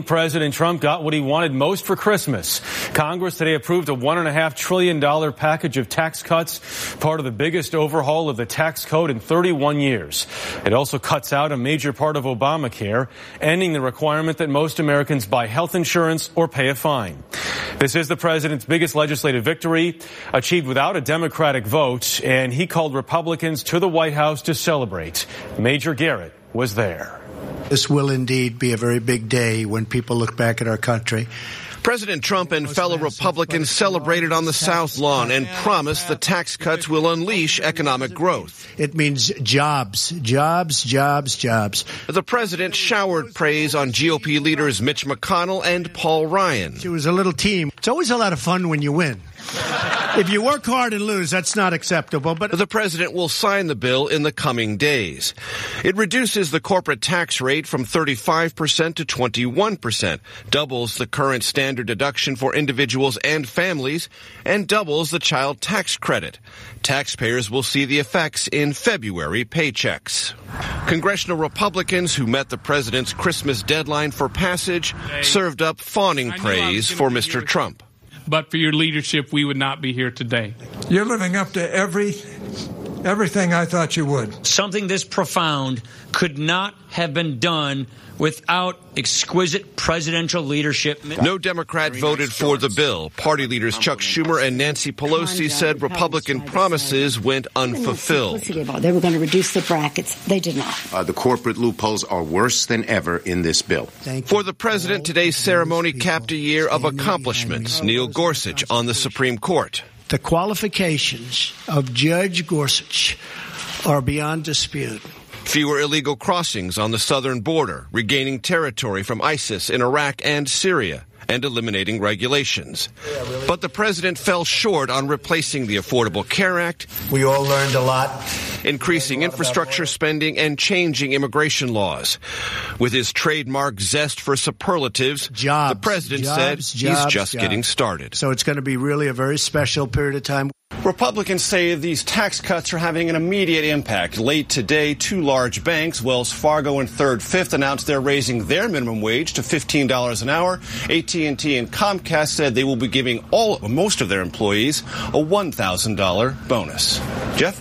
President Trump got what he wanted most for Christmas. Congress today approved a $1.5 trillion package of tax cuts, part of the biggest overhaul of the tax code in 31 years. It also cuts out a major part of Obamacare, ending the requirement that most Americans buy health insurance or pay a fine. This is the president's biggest legislative victory, achieved without a Democratic vote, and he called Republicans to the White House to celebrate. Major Garrett was there. This will indeed be a very big day when people look back at our country. President Trump and fellow Republicans celebrated on the South Lawn and promised the tax cuts will unleash economic growth. It means jobs, jobs, jobs, jobs. The president showered praise on GOP leaders Mitch McConnell and Paul Ryan. It was a little team. It's always a lot of fun when you win. If you work hard and lose, that's not acceptable. But the president will sign the bill in the coming days. It reduces the corporate tax rate from 35% to 21%, doubles the current standard deduction for individuals and families, and doubles the child tax credit. Taxpayers will see the effects in February paychecks. Congressional Republicans who met the president's Christmas deadline for passage served up fawning praise for Mr. Trump. But for your leadership, we would not be here today. You're living up to everything I thought you would. Something this profound could not have been done without exquisite presidential leadership. No Democrat voted for the bill. Party leaders Chuck Schumer and Nancy Pelosi said Republican promises went unfulfilled. They were going to reduce the brackets. They did not. The corporate loopholes are worse than ever in this bill. For the president, today's ceremony capped a year of accomplishments. Neil Gorsuch on the Supreme Court. The qualifications of Judge Gorsuch are beyond dispute. Fewer illegal crossings on the southern border, regaining territory from ISIS in Iraq and Syria, and eliminating regulations. But the president fell short on replacing the Affordable Care Act. We all learned a lot. Increasing infrastructure spending and changing immigration laws. With his trademark zest for superlatives, the president said he's just getting started. So it's going to be really a very special period of time. Republicans say these tax cuts are having an immediate impact. Late today, two large banks, Wells Fargo and Third Fifth, announced they're raising their minimum wage to $15 an hour. AT&T and Comcast said they will be giving most of their employees a $1,000 bonus. Jeff?